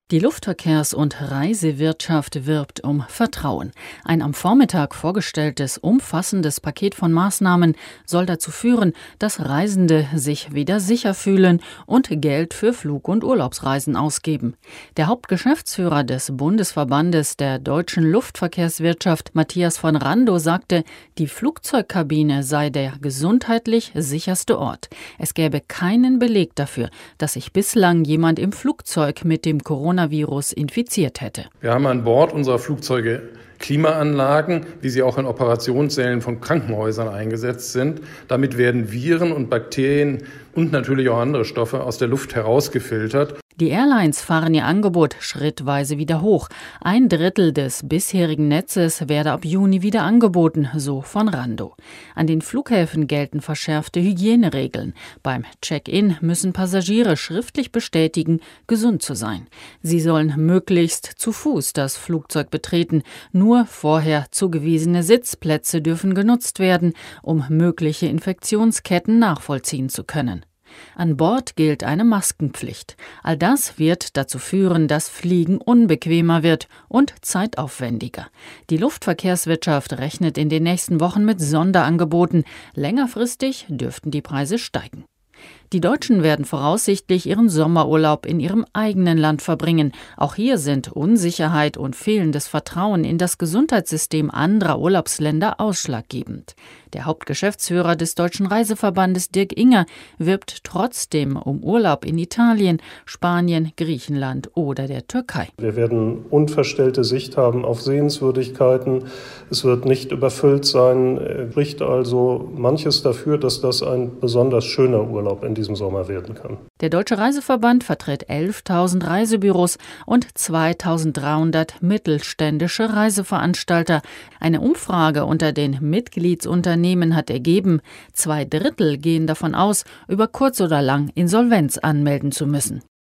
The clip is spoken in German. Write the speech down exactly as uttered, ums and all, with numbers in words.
Die Luftverkehrs- und Reisewirtschaft wirbt um Vertrauen. Ein am Vormittag vorgestelltes, umfassendes Paket von Maßnahmen soll dazu führen, dass Reisende sich wieder sicher fühlen und Geld für Flug- und Urlaubsreisen ausgeben. Der Hauptgeschäftsführer des Bundesverbandes der deutschen Luftverkehrswirtschaft, Matthias von Randow, sagte, die Flugzeugkabine sei der gesundheitlich sicherste Ort. Es gäbe keinen Beleg dafür, dass sich bislang jemand im Flugzeug mit dem Coronavirus infiziert hätte. Wir haben an Bord unserer Flugzeuge Klimaanlagen, wie sie auch in Operationssälen von Krankenhäusern eingesetzt sind. Damit werden Viren und Bakterien und natürlich auch andere Stoffe aus der Luft herausgefiltert. Die Airlines fahren ihr Angebot schrittweise wieder hoch. Ein Drittel des bisherigen Netzes werde ab Juni wieder angeboten, so von Randow. An den Flughäfen gelten verschärfte Hygieneregeln. Beim Check-in müssen Passagiere schriftlich bestätigen, gesund zu sein. Sie sollen möglichst zu Fuß das Flugzeug betreten. Nur vorher zugewiesene Sitzplätze dürfen genutzt werden, um mögliche Infektionsketten nachvollziehen zu können. An Bord gilt eine Maskenpflicht. All das wird dazu führen, dass Fliegen unbequemer wird und zeitaufwendiger. Die Luftverkehrswirtschaft rechnet in den nächsten Wochen mit Sonderangeboten. Längerfristig dürften die Preise steigen. Die Deutschen werden voraussichtlich ihren Sommerurlaub in ihrem eigenen Land verbringen. Auch hier sind Unsicherheit und fehlendes Vertrauen in das Gesundheitssystem anderer Urlaubsländer ausschlaggebend. Der Hauptgeschäftsführer des Deutschen Reiseverbandes, Dirk Inger, wirbt trotzdem um Urlaub in Italien, Spanien, Griechenland oder der Türkei. Wir werden unverstellte Sicht haben auf Sehenswürdigkeiten. Es wird nicht überfüllt sein. Er spricht also manches dafür, dass das ein besonders schöner Urlaub in diesem Sommer werden kann. Der Deutsche Reiseverband vertritt elftausend Reisebüros und zweitausenddreihundert mittelständische Reiseveranstalter. Eine Umfrage unter den Mitgliedsunternehmen hat ergeben, zwei Drittel gehen davon aus, über kurz oder lang Insolvenz anmelden zu müssen.